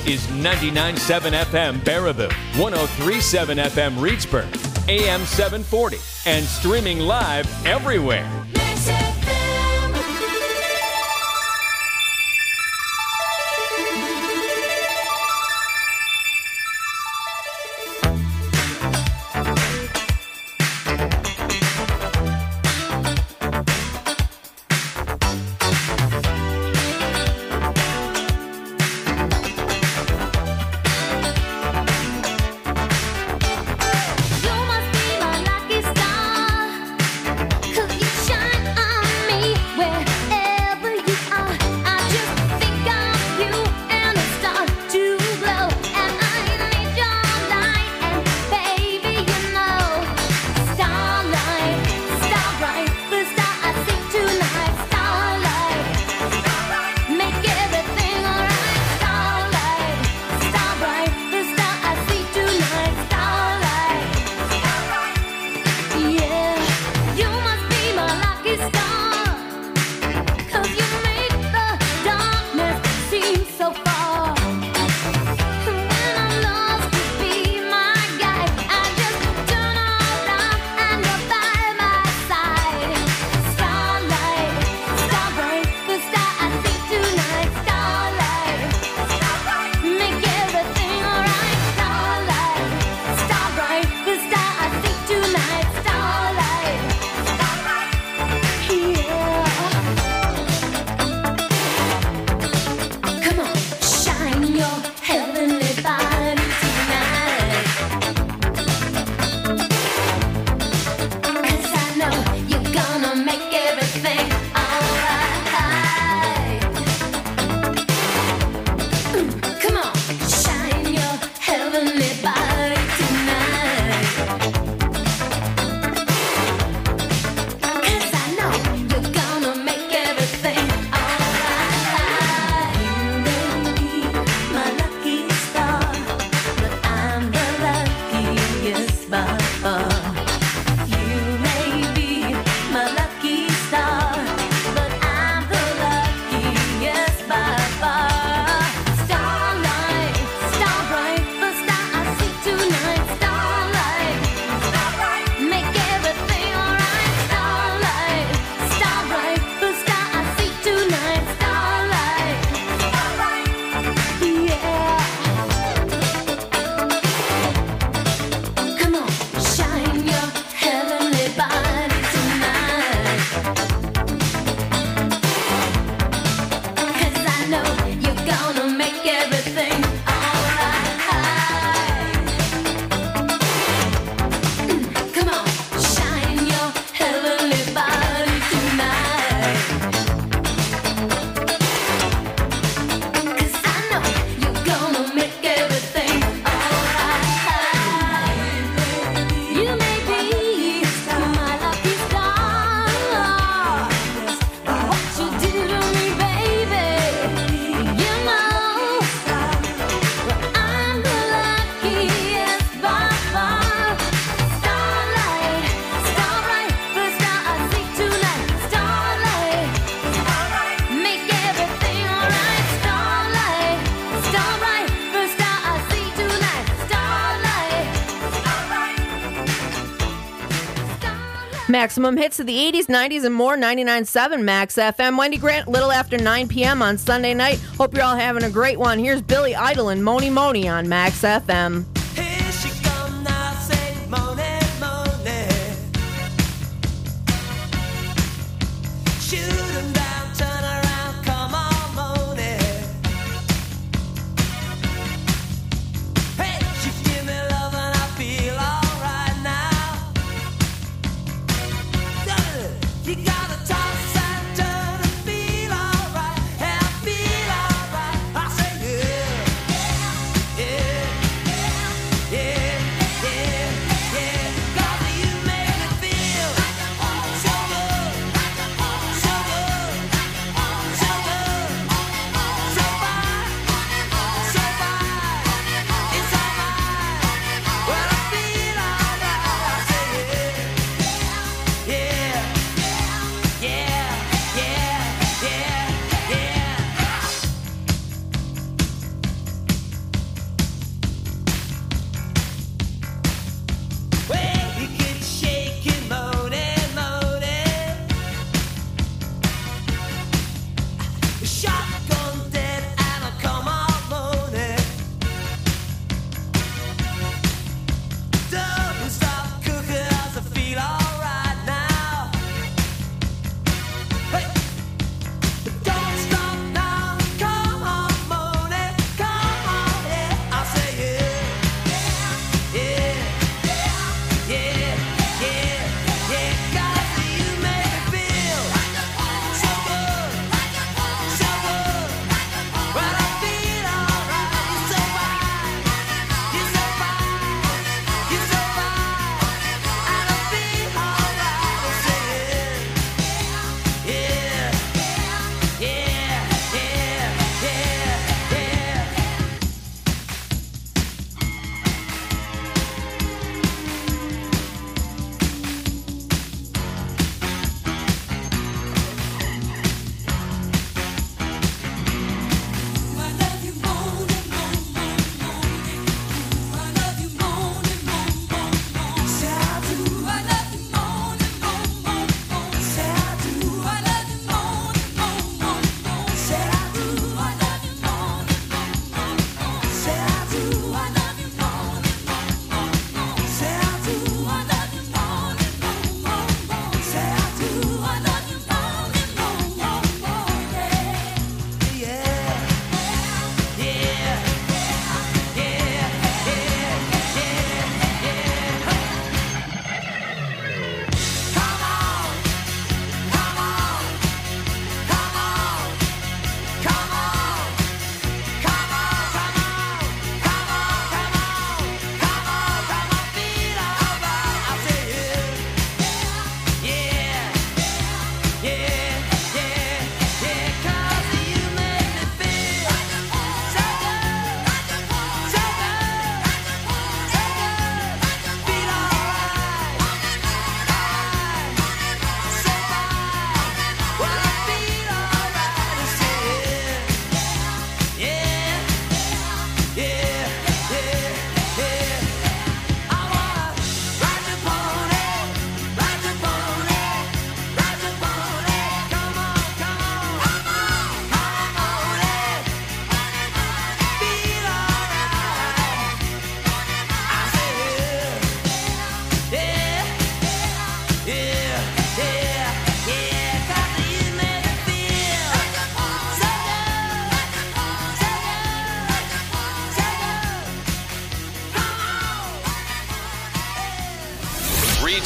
is 99.7 FM Baraboo, 103.7 FM Reedsburg, AM 740, and streaming live everywhere. Maximum hits of the 80s, 90s, and more. 99.7 Max FM. Wendy Grant, little after 9 p.m. on Sunday night. Hope you're all having a great one. Here's Billy Idol and Moni Moni on Max FM. Here she come now, say Moni Moni. Shoot 'em down, turn around, come on Moni. Hey, she give me love and I feel alright now. You gotta toss and turn and feel alright, and feel alright. I say yeah, yeah, yeah, yeah, yeah. 'Cause you make me feel so good, so good.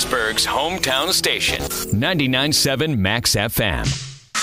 Reedsburg's hometown station, 99.7 Max FM.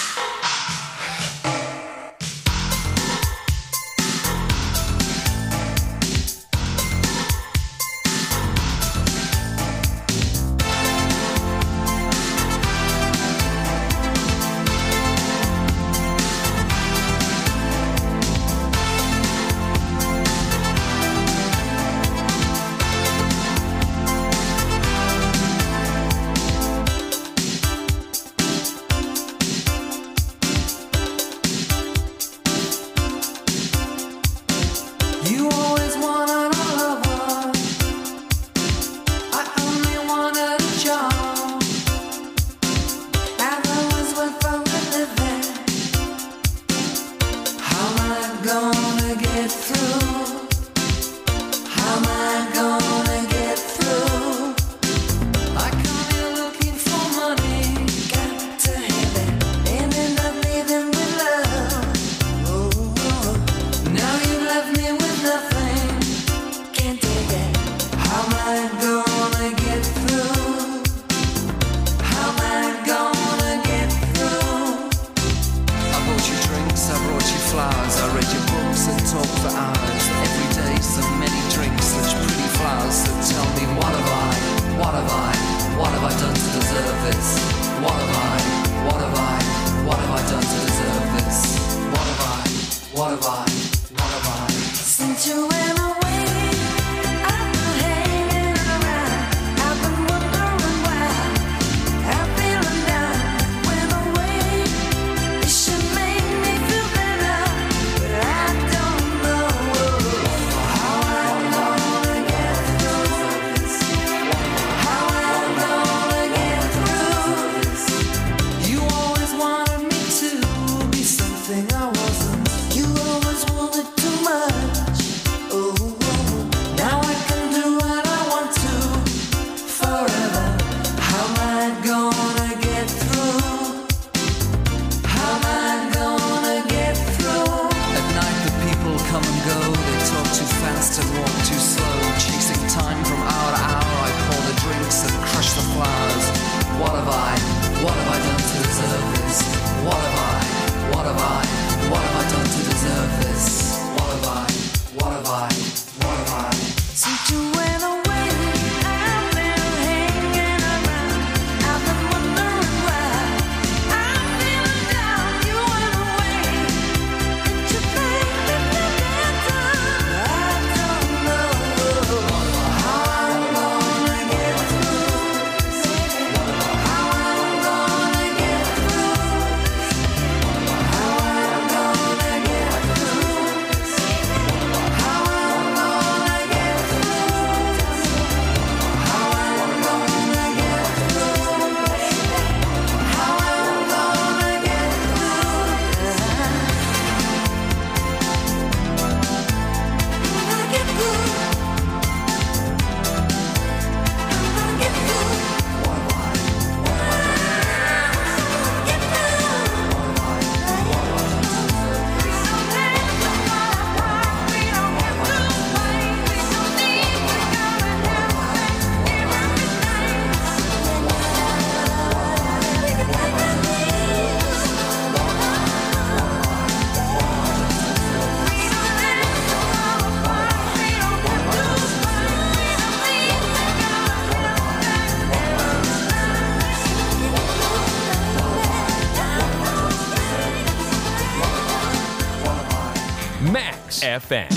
Max FM.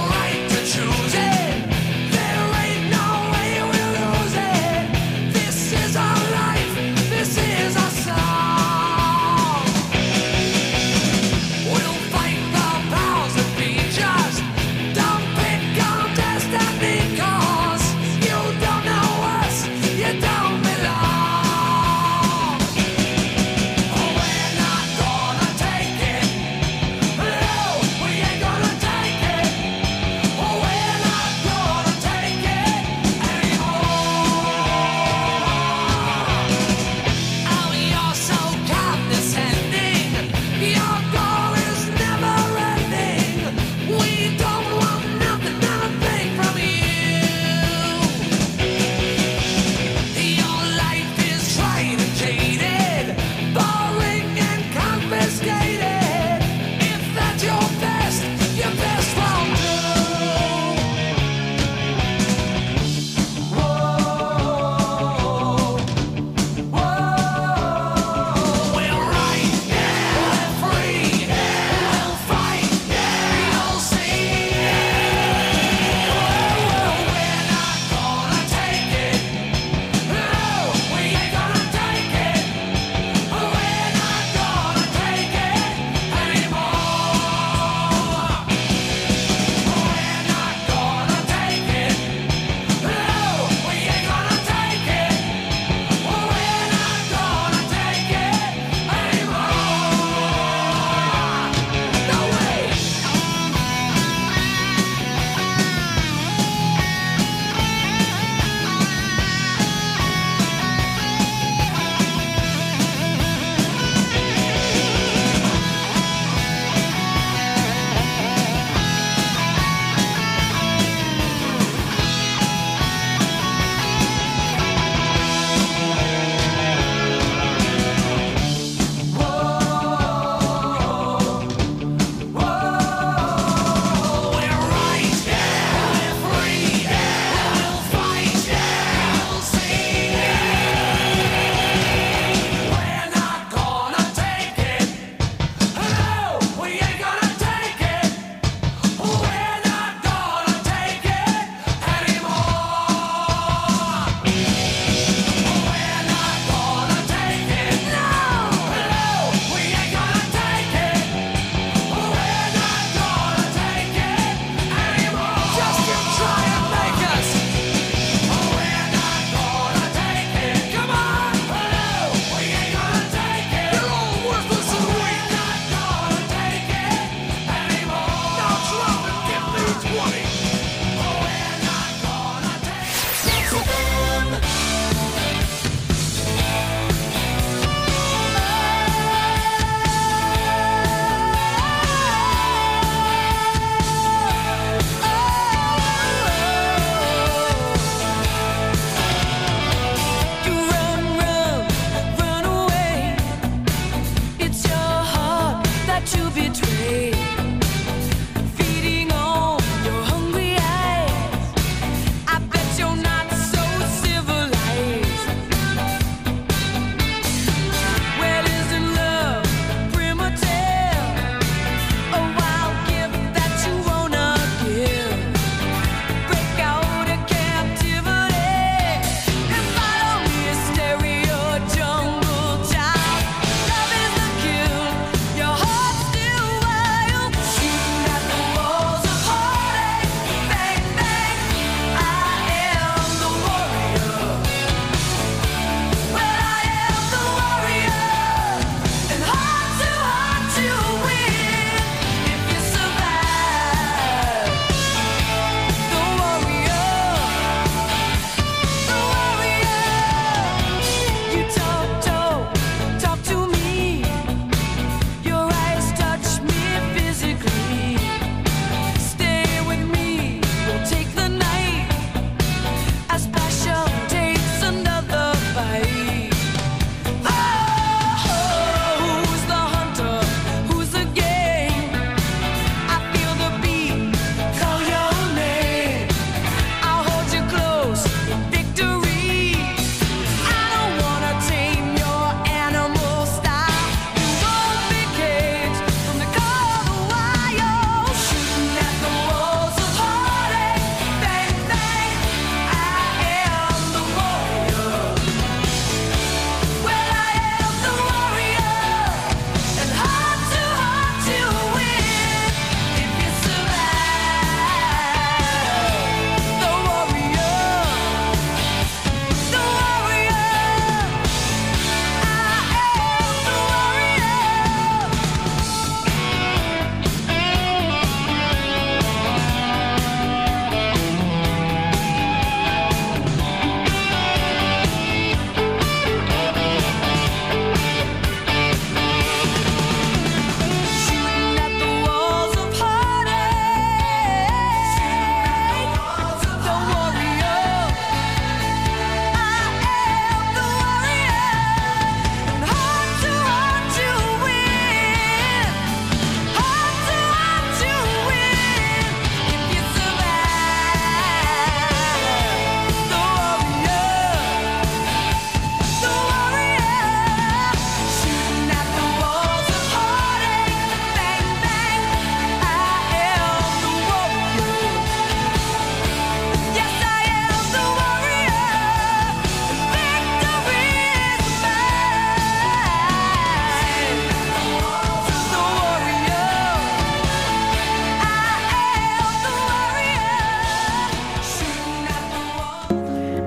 This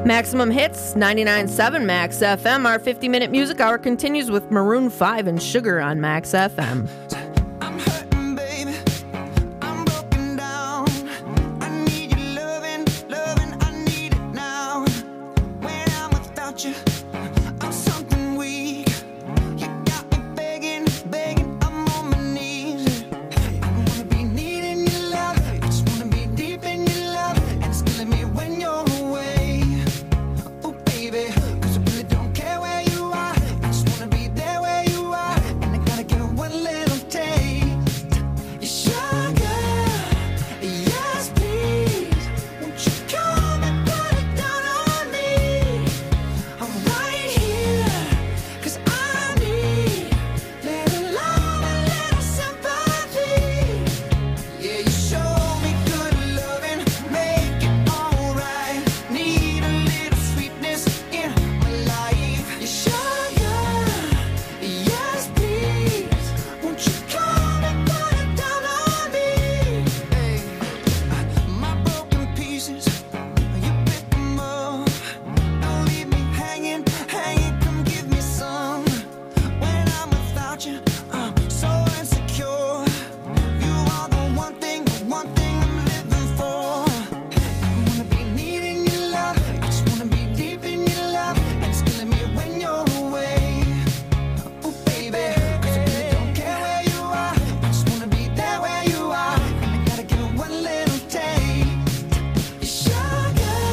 Maximum Hits, 99.7 Max FM. Our 50-minute music hour continues with Maroon 5 and Sugar on Max FM. I'm hurting, baby. I'm broken down. I need your loving, I need it now. When I'm without you, I'm something weak. You got me begging, I'm on my knees. I don't wanna be needing your love. I just wanna be deep in your love. And it's killing me when you're away. Oh, baby, 'cause I really don't care where you are. I just wanna be there where you are. And I gotta give one little taste. Your sugar, yes please. Won't you come and put it down on me? I'm right here, 'cause I need little love and little sympathy. Yeah, you show me good loving, make it alright. Need a little sweetness in my life. Your sugar, yes please. Won't you come and put it down on me? Hey, my broken pieces, you pick them up. Don't leave me hanging, come give me some. When I'm without you, I'm so insecure. You are the one thing I'm living for. I don't wanna be needing your love. I just wanna be deep in your love. And it's killing me when you're away. Oh, baby, 'cause I really don't care where you are. I just wanna be there where you are. And I gotta give it one little taste. Your sugar,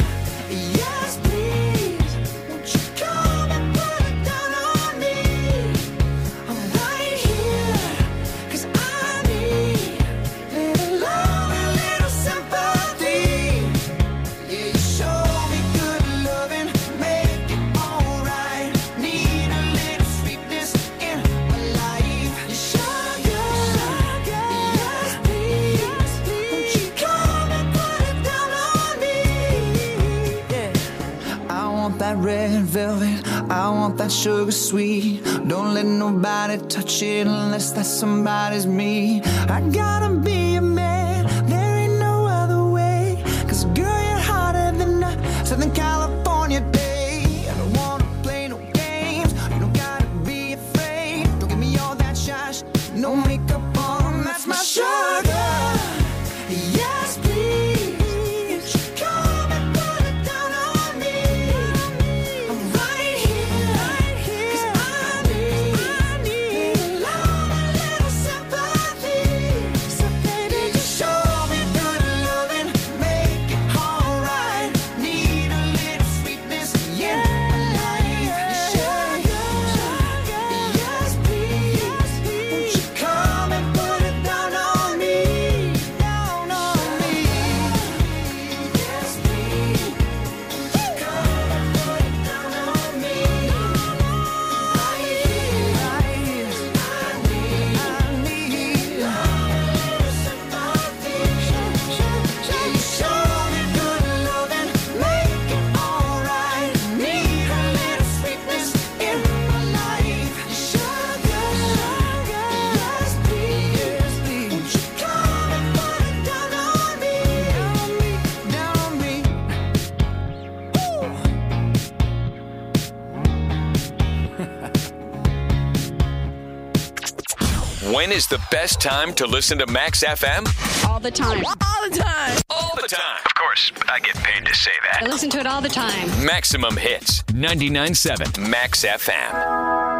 yes please. Won't you come and put it down on me? I'm right here, 'cause I need little love and little sympathy. Yeah, you show me good loving, make it alright. Need a little sweetness in my life. Your sugar, yes please. Won't you come and put it down on me? Yeah. I want that red velvet, I want that sugar sweet. Don't let nobody touch it unless that somebody's me. I gotta be a man, there ain't no other way. 'Cause girl, you're hotter than a Southern California day. I don't wanna play no games, you don't gotta be afraid. Don't give me all that shush, no makeup on, that's my sugar. Yes please, come and put it down on me. I'm right here, 'cause I need little love and little sympathy. So baby, just show me good loving, make it alright. Need a little sweetness in my life. Your sugar, yes please. Won't you come and put it down on me? Down on me. Yes please. Come and put it down on me. Right here, I need love and little sympathy. You show me good loving, make it alright. Need a little sweetness in my life. Sugar, yes please. Won't you come and put it down on me? Down on me. When is the best time to listen to Max FM? All the time. All the time. All the time. Of course, I get paid to say I that. listen to it all the time. Maximum Hits, 99.7 Max FM.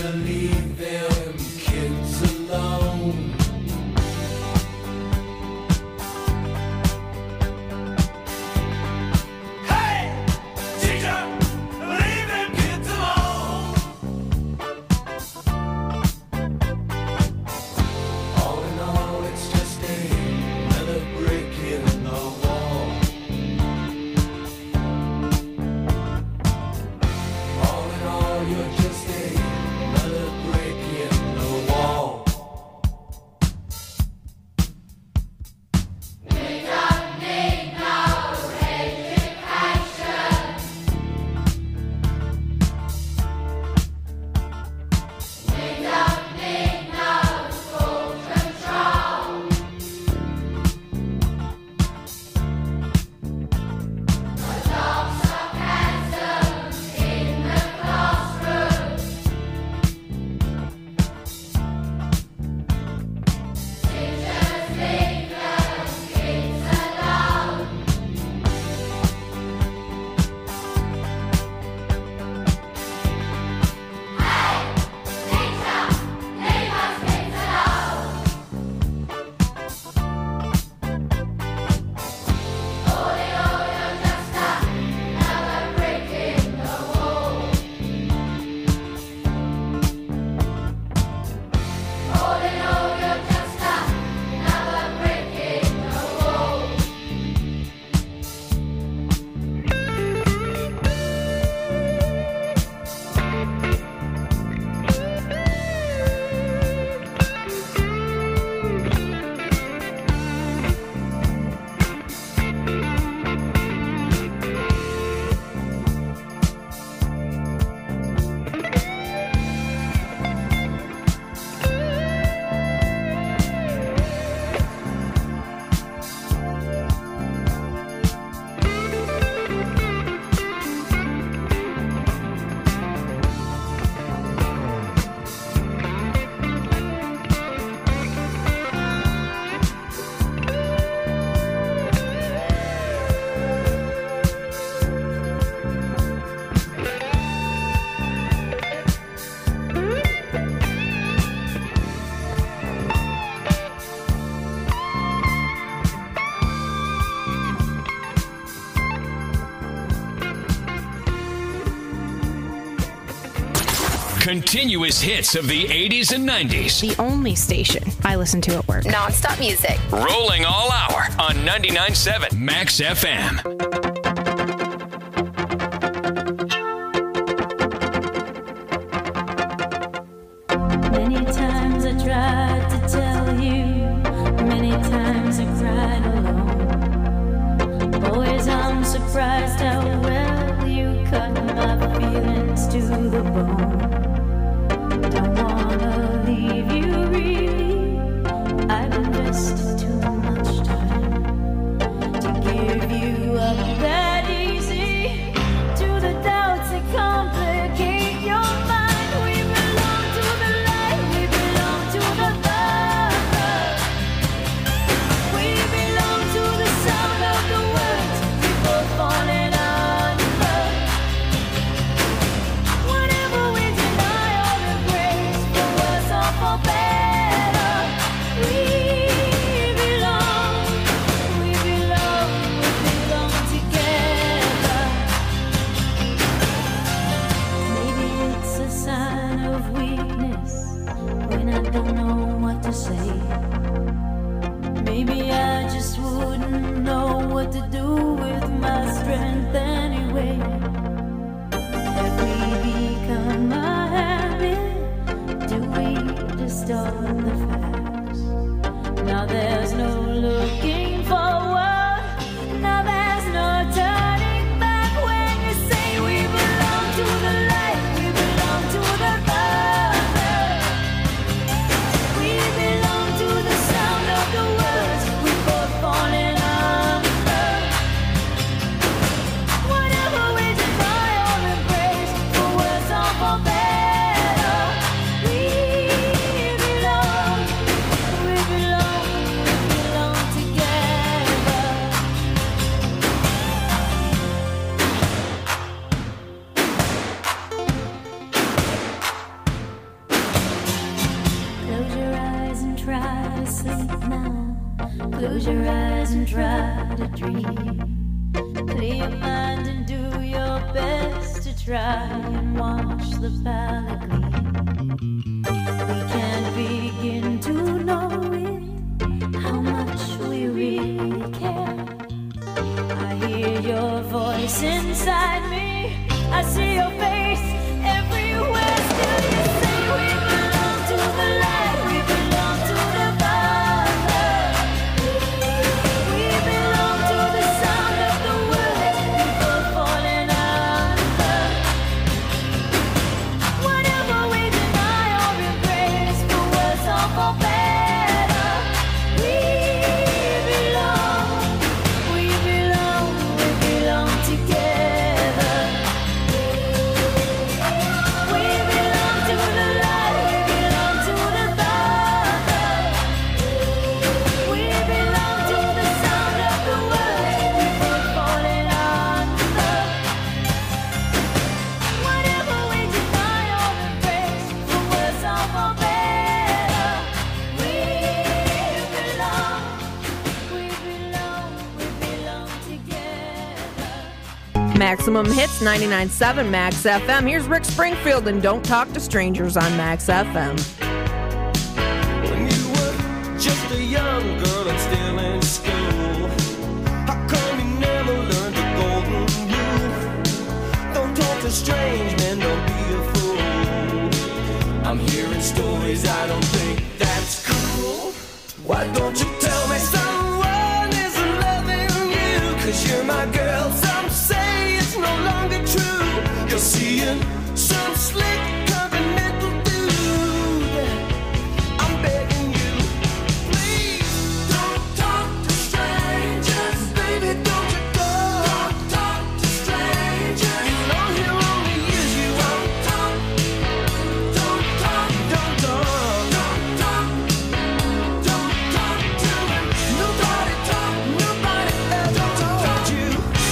leave them kids alone. Hey, teacher, leave them kids alone. All in all, it's just another brick in the wall. All in all, you're just another brick in the wall. Continuous hits of the 80s and 90s. The only station I listen to at work. Non-stop music. Rolling all hour on 99.7 Max FM. Many times I tried to tell you, many times I cried alone. Always I'm surprised how well you cut my feelings to the bone. Don't wanna leave you really, I've invested too much time to give you up that easy to the doubts that complicate your mind. We belong to the light, we belong to the love. We belong to the sound of the words before falling under. Whatever we did Close your eyes and try to dream. Clear your mind and do your best to try and watch the palette gleam. We can't begin to know it, how much we really care. I hear your voice inside me, I see your face everywhere. Still you say we belong to the light, we belong to the Father. We belong to the sound of the words before falling under. Whatever we deny or embrace, for worse or for better, we belong together. We belong to the light, we belong to the Father. We belong to the sound of the words before falling under. Whatever we deny or embrace, for worse or for better, we belong together. Maximum Hits 99.7 Max FM. Here's Rick Springfield and Don't Talk to Strangers on Max FM. When you were just a young girl and still in school, how come you never learned the golden rule? Don't talk to strange men, don't be a fool. I'm hearing stories, I don't think that's cool. Why don't you tell me someone isn't loving you? 'Cause you're my girl, some say it's no longer true. You're seeing some slick continental dude. I'm begging you, please don't talk to strangers. Baby, don't you talk to strangers. You know he'll only use you up. Don't talk to him. Nobody ever told you.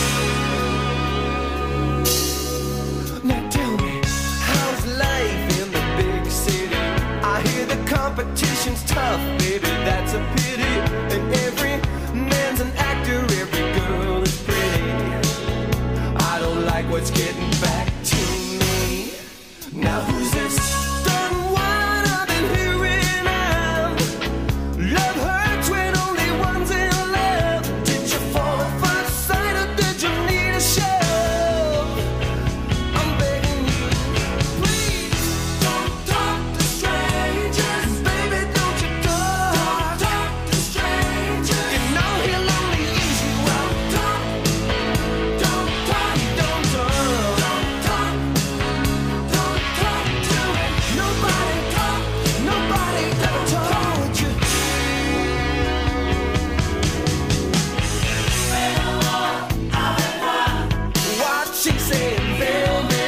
Now tell me, how's life in the big city? I hear the competition's tough, baby, that's a pity. And every man's an actor, every girl is pretty. I don't like what's getting back to me. Now who's this done one I've been hearing of? Love hurts when only one's in love. Did you fall at first sight or did you need a shove? I'm begging you, please don't talk to strangers. Baby, don't you talk to strangers. You know he'll only use you up. Don't talk to him. Nobody ever told you. What she saying, baby?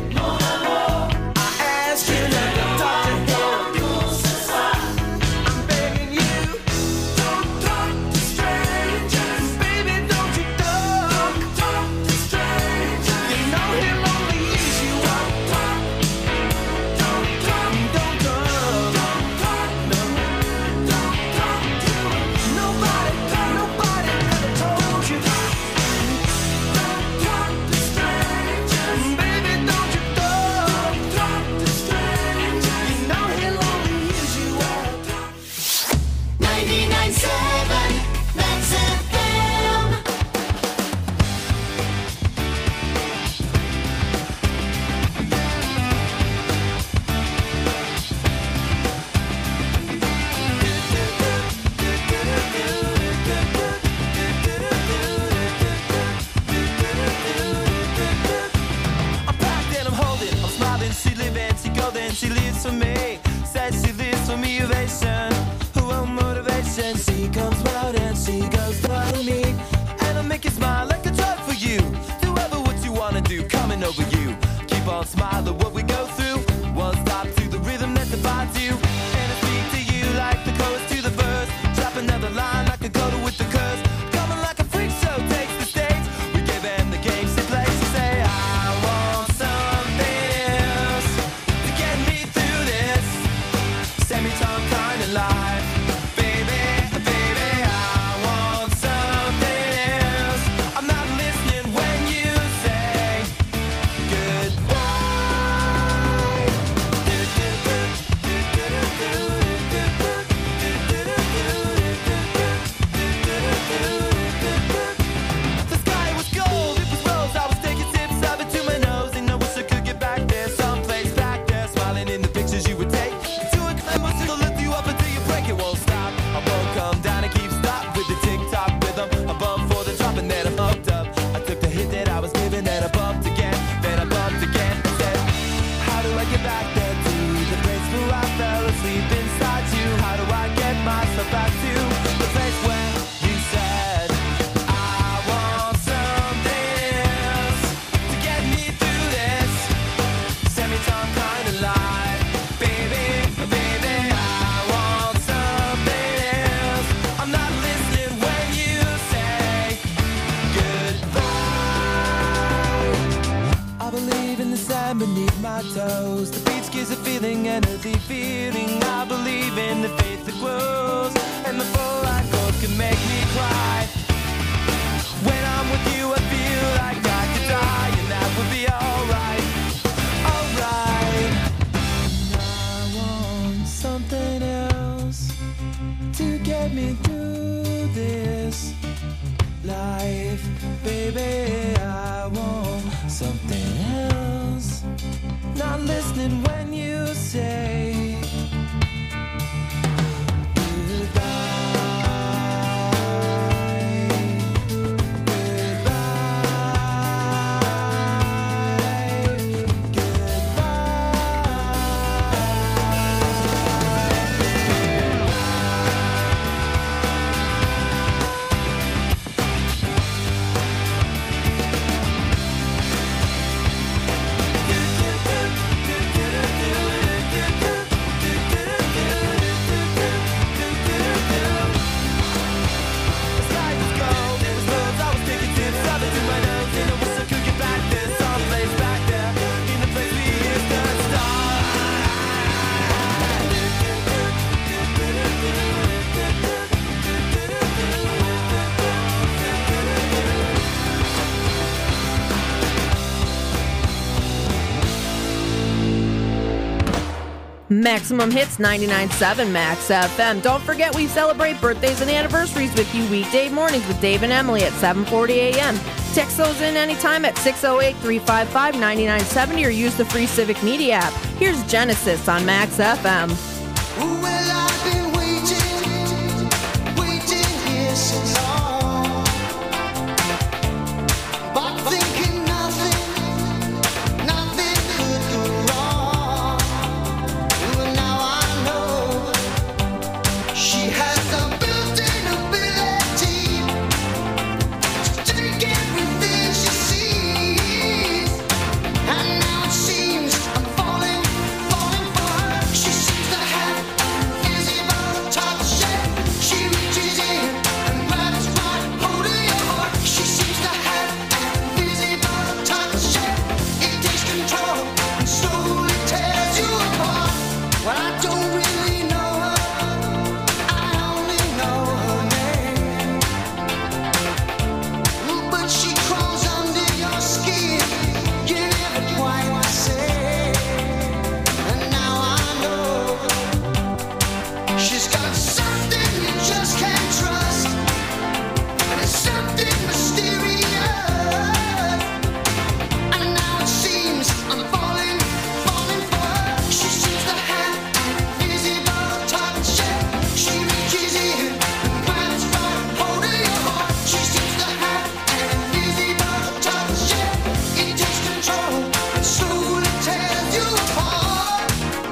I asked you not to talk to him. I'm begging you, don't talk to strangers. Baby, don't you talk to strangers. You know he'll only use you up. Don't talk to him. Nobody ever told you. Don't talk to strangers. Baby, don't you talk to strangers. You know he'll only use you up. 99.7 Max FM. I'm packed and I'm holding, I'm smiling, she living, she golden, she lives for me. Says she lives for me, ovation, oh motivation. She comes round and she goes for me, and I make you smile like a drug for you. Do ever what you wanna do, coming over you. Keep on smiling what we go through. One stop to the rhythm that defines you, and I speak to you like the chorus to the verse. Drop another line like a coda with the curse. Coming like a freak show takes the stage. We give them the game she plays. She say I want something else to get me through this semi-tongue kind of life. Baby, I knows? The beats gives a feeling, an earthly feeling. I believe in the faith that grows, and the full line chord can make me cry. When I'm with you, I feel like I could die, and that would be alright, alright. I want something else to get me through this life, baby. I want something else. Not listening when you say Maximum Hits 99.7 Max FM. Don't forget we celebrate birthdays and anniversaries with you weekday mornings with Dave and Emily at 7:40 a.m. Text those in anytime at 608-355-9970 or use the free Civic Media app. Here's Genesis on Max FM. well, I've been waiting here so long, but thinking nothing could go wrong. Well, now I know she has the built-in ability to take everything she sees, and now it seems I'm falling for her. She seems to have invisible touch. She reaches in and grabs right hold of your heart. She seems to have invisible touch. It takes control and slowly tears you apart. Well, I don't really know her. I only know her name. But she crawls under your skin. You never quite the same. And now I know she's got something you just can't trust, and it's something mysterious. And now it seems I'm falling for her. She seems to have invisible touch. She reaches in and grabs right hold of your heart. She seems to have invisible touch. It takes control and slowly tears you apart.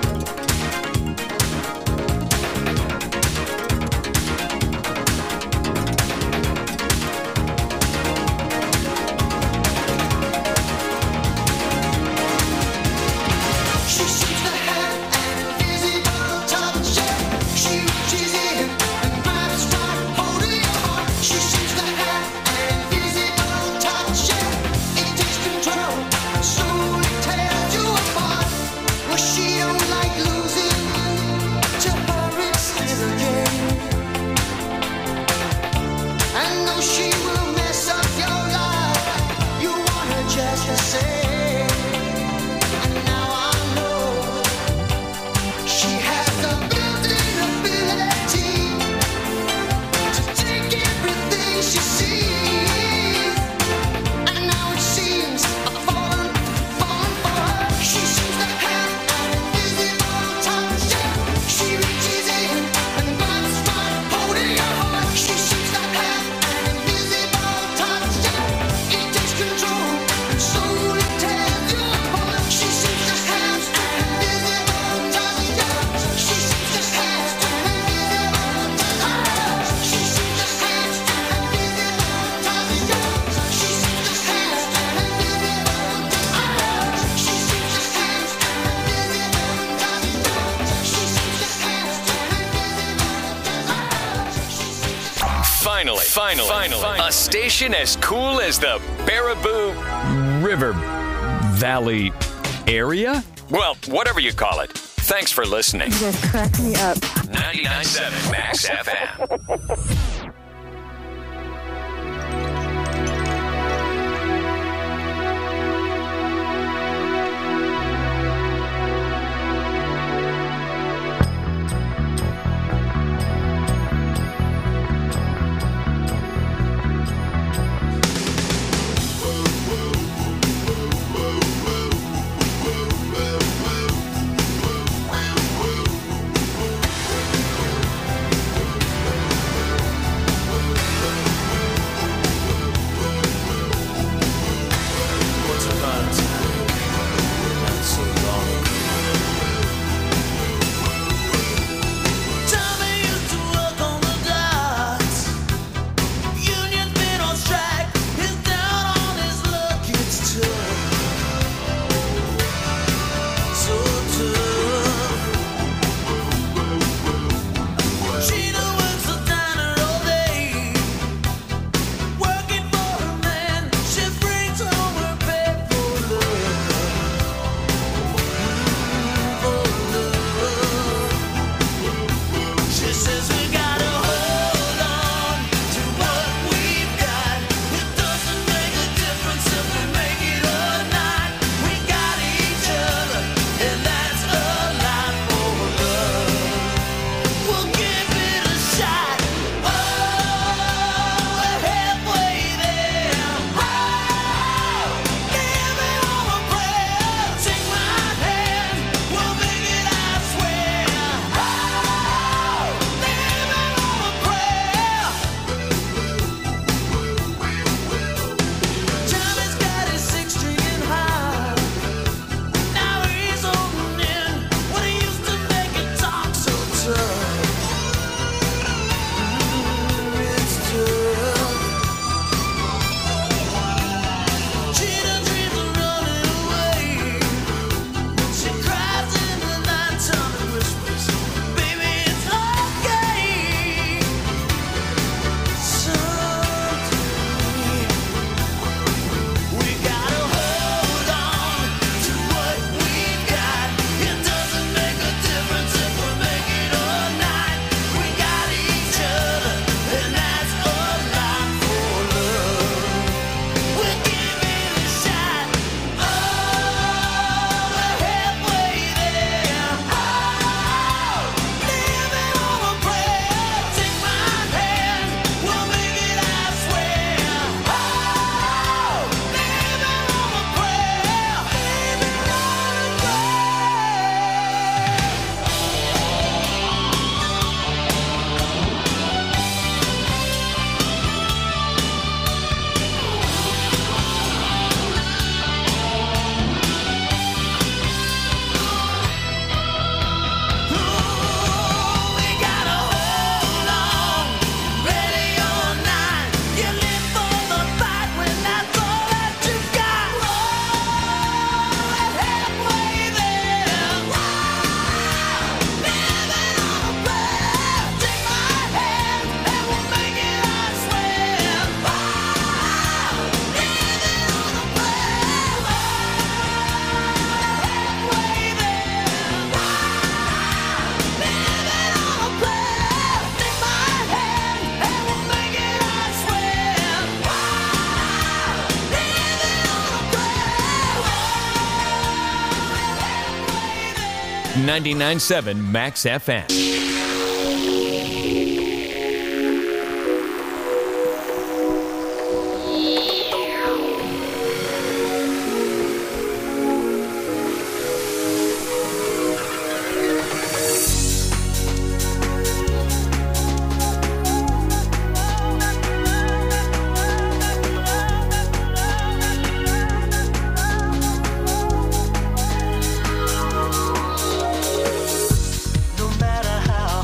She seems to have invisible touch. She reaches in and grabs right hold of your heart. She seems to have invisible touch. It takes control and slowly tears you apart. Well, she don't like losing. To her it's still a game. And though she will mess up your life, you want her just the same. And now I know she has the built-in ability to take everything she sees. And now it seems I'm falling for her. She seems to have invisible touch. She reaches in and grabs right hold of your heart. She seems to have invisible touch. It takes control and slowly tears you apart. She seems to have invisible touch. She seems to have invisible touch. She seems to have invisible touch. She seems to have invisible touch. She seems to have invisible touch. She seems to have invisible touch. Finally, a station as cool as the Baraboo River Valley area. Well, whatever you call it. Thanks for listening. You guys crack me up. 99.7 Max FM. .997 Max FM. No matter how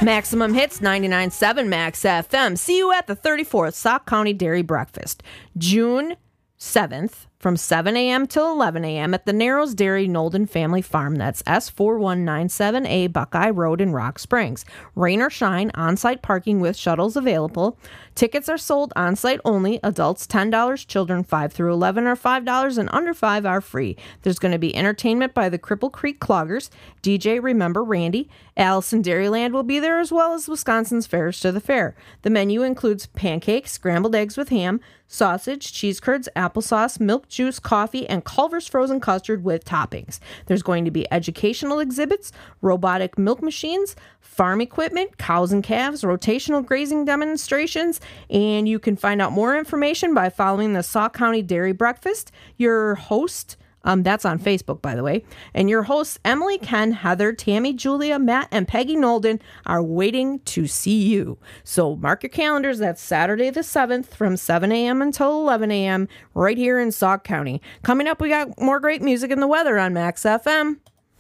Maximum Hits 99.7 Max FM. See you at the 34th Sauk County Dairy Breakfast, June 7th from 7 a.m. till 11 a.m. at the Narrows Dairy Nolden Family Farm. That's S4197A Buckeye Road in Rock Springs. Rain or shine, on-site parking with shuttles available. Tickets are sold on-site only. Adults $10, children 5 through 11 are $5, and under 5 are free. There's going to be entertainment by the Cripple Creek Cloggers, DJ Remember Randy. Allison Dairyland will be there, as well as Wisconsin's Fairs to the Fair. The menu includes pancakes, scrambled eggs with ham, sausage, cheese curds, applesauce, milk juice, coffee, and Culver's frozen custard with toppings. There's going to be educational exhibits, robotic milk machines, farm equipment, cows and calves, rotational grazing demonstrations, and you can find out more information by following the Sauk County Dairy Breakfast. Your host, that's on Facebook, by the way. And your hosts, Emily, Ken, Heather, Tammy, Julia, Matt, and Peggy Nolden are waiting to see you. So mark your calendars. That's Saturday the 7th from 7 a.m. until 11 a.m. right here in Sauk County. Coming up, we got more great music and the weather on Max FM.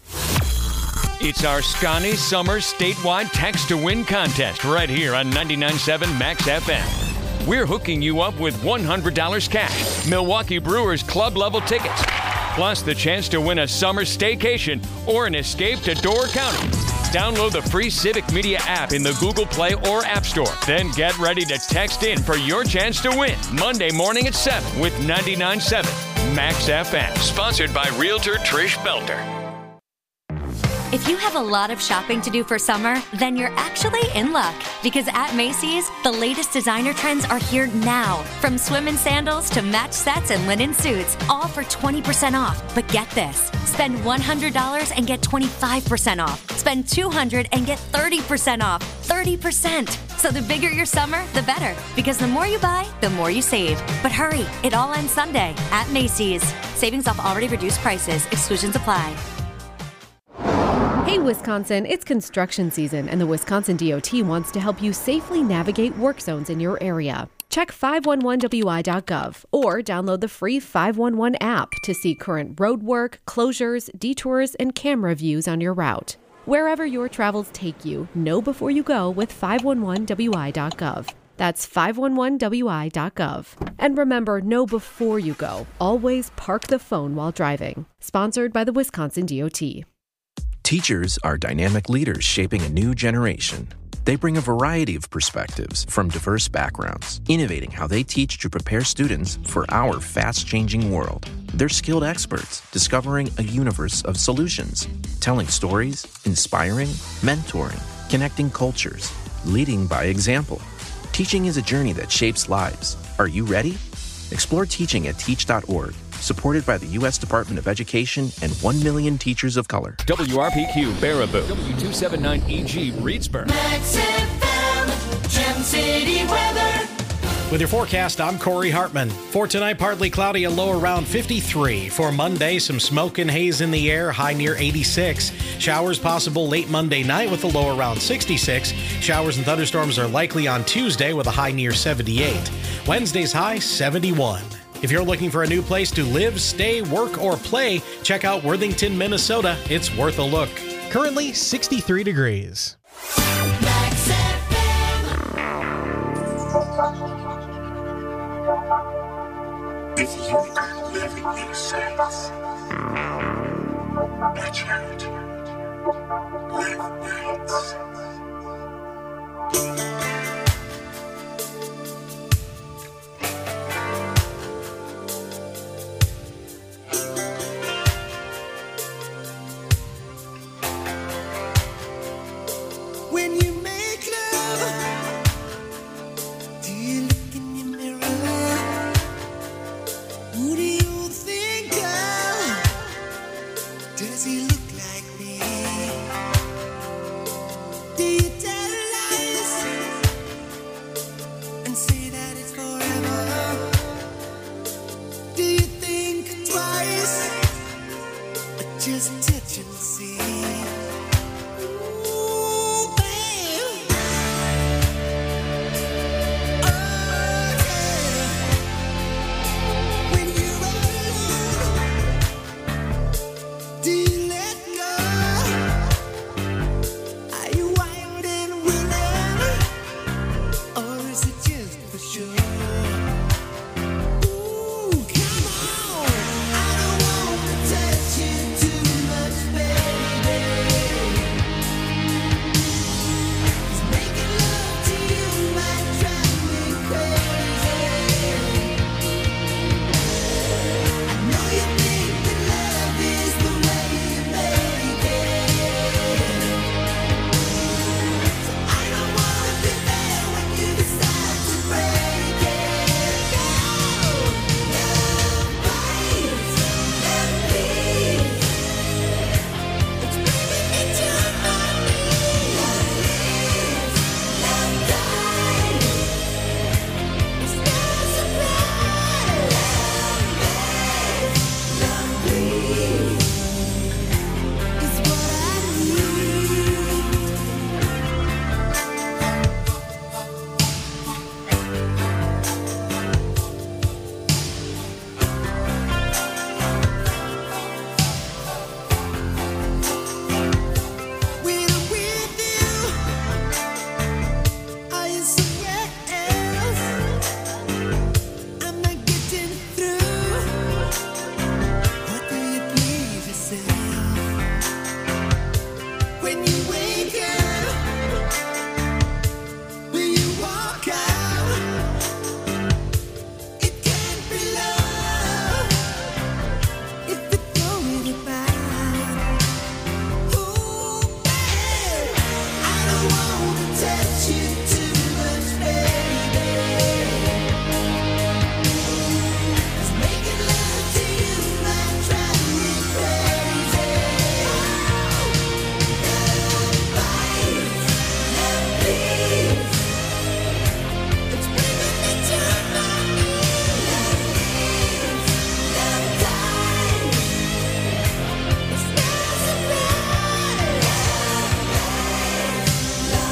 It's our Scotty Summer statewide text to win contest right here on 99.7 Max FM. We're hooking you up with $100 cash, Milwaukee Brewers club level tickets, plus the chance to win a summer staycation or an escape to Door County. Download the free Civic Media app in the Google Play or App Store. Then get ready to text in for your chance to win Monday morning at 7 with 99.7 Max FM. Sponsored by Realtor Trish Belter. If you have a lot of shopping to do for summer, then you're actually in luck. Because at Macy's, the latest designer trends are here now. From swim and sandals to match sets and linen suits, all for 20% off. But get this, spend $100 and get 25% off. Spend $200 and get 30% off. 30%. So the bigger your summer, the better. Because the more you buy, the more you save. But hurry, it all ends Sunday at Macy's. Savings off already reduced prices. Exclusions apply. Hey Wisconsin, it's construction season and the Wisconsin DOT wants to help you safely navigate work zones in your area. Check 511wi.gov or download the free 511 app to see current road work, closures, detours, and camera views on your route. Wherever your travels take you, know before you go with 511wi.gov. That's 511wi.gov. And remember, know before you go. Always park the phone while driving. Sponsored by the Wisconsin DOT. Teachers are dynamic leaders shaping a new generation. They bring a variety of perspectives from diverse backgrounds, innovating how they teach to prepare students for our fast-changing world. They're skilled experts, discovering a universe of solutions, telling stories, inspiring, mentoring, connecting cultures, leading by example. Teaching is a journey that shapes lives. Are you ready? Explore teaching at teach.org. Supported by the U.S. Department of Education and 1 million teachers of color. WRPQ Baraboo, W279EG Reedsburg. Max FM, Gem City weather. With your forecast, I'm Corey Hartman. For tonight, partly cloudy, a low around 53. For Monday, some smoke and haze in the air, high near 86. Showers possible late Monday night with a low around 66. Showers and thunderstorms are likely on Tuesday with a high near 78. Wednesday's high, 71. If you're looking for a new place to live, stay, work, or play, check out Worthington, Minnesota. It's worth a look. Currently 63 degrees. Max FM. If you could live in these sights, watch out, live nights. When you make love, do you look in your mirror? Who do you think of? Does he look like me? Do you tell lies and say that it's forever? Do you think twice or just tip